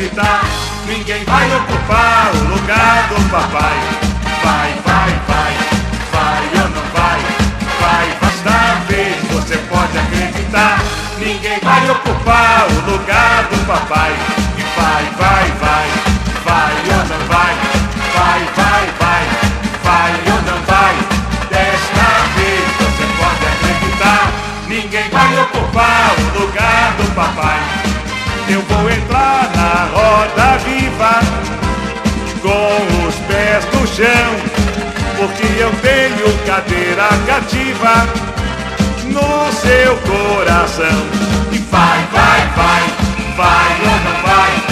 acreditar, ninguém vai ocupar o lugar do papai. Vai, vai, vai, vai ou não vai? Vai, desta vez você pode acreditar, ninguém vai ocupar o lugar do papai. E vai, vai, vai, vai ou não vai? Vai, vai, vai, vai ou não vai? Desta vez você pode acreditar, ninguém vai ocupar o lugar do papai. Eu vou entrar na roda viva com os pés no chão, porque eu tenho cadeira cativa no seu coração. E vai, vai, vai, vai ou não vai?